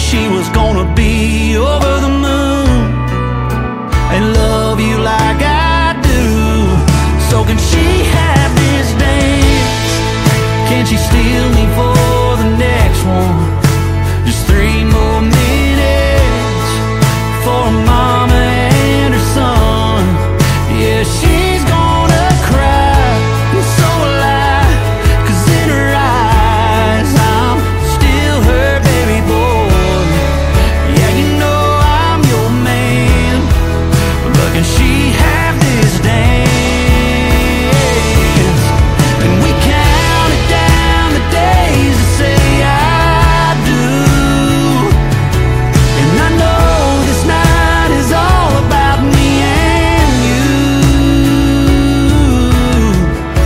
she was gonna be over the moon and love you like I do. So can she have this dance? Can she steal me for the next one? Just 3 more minutes